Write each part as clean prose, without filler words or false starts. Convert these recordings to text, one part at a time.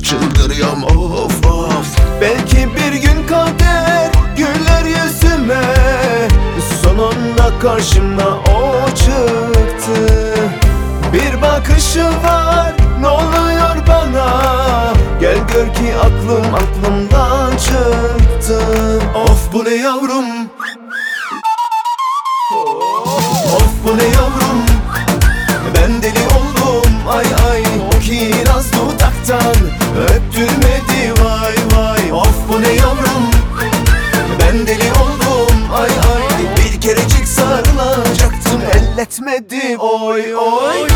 çıldırıyorum of of. Belki bir gün kader güler yüzüme, sonunda karşımda o çıktı. Bir bakışı var, ne oluyor bana? Gel gör ki aklımdan çıktı. Of bu ne yavrum, Of bu ne yavrum, ben deli oldum ay ay. Kiraz dudaktan öptürmedi vay vay. Of bu ne yavrum, ben deli oldum ay ay. Bir kerecik sarılacaktım, elletmedi oy oy.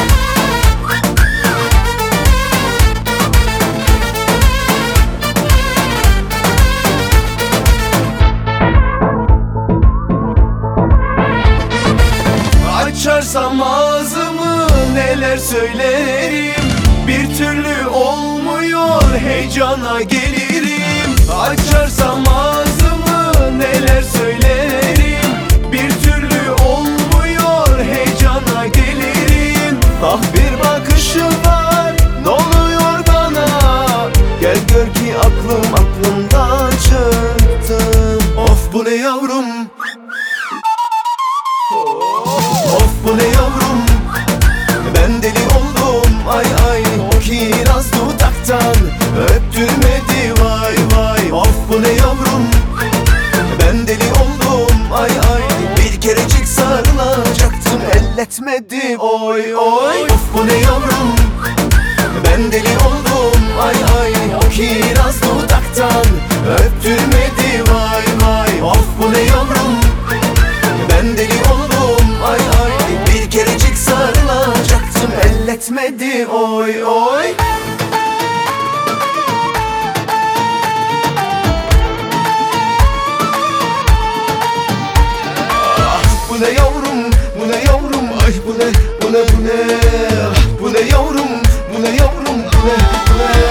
Açarsam ağzımı neler söylerim, bir türlü olmuyor, heyecana gelirim. Açarsam ağzımı neler söylerim, bir türlü olmuyor, heyecana gelirim. Ah bir bakışı var, ne oluyor bana? Gel gör ki aklımdan çıktı. of bu ne yavrum, Of bu ne yavrum, ben deli oldum ay ay. Kiraz dudaktan öptürmedi vay vay. Of bu ne yavrum, ben deli oldum ay ay. Bir kerecik sarılacaktım, elletmedi oy oy. Of bu ne yavrum, ben deli oldum ay ay. Kiraz dudaktan öptürmedi vay vay. Of bu ne yavrum, ben deli oldum ay ay. Bir kerecik sarılacaktım, elletmedi oy oy. Ah bu ne yavrum, bu ne yavrum, ay bu ne, bu ne, bu ne. Ah bu ne yavrum, bu ne yavrum, bu ne, bu ne.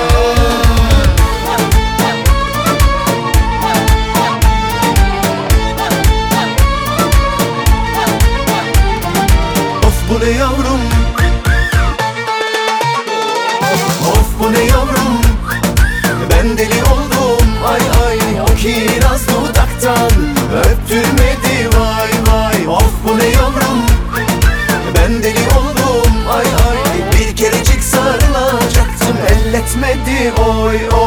Of bu ne yavrum, of bu ne yavrum, ben deli oldum ay ay. Kiraz dudaktan öptürmedi vay vay. Of bu ne yavrum, ben deli oldum ay ay. Bir kerecik sarılacaktım, elletmedi oy oy.